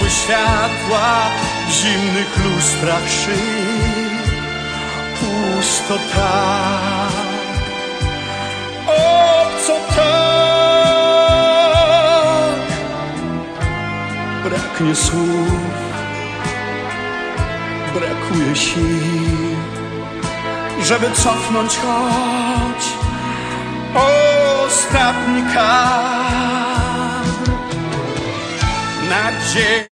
zgasły światła w zimnych lustrach szyb. Pusto tak, obco tak. Braknie słów, brakuje sił, żeby cofnąć choć ostatni kadr. Nadzieja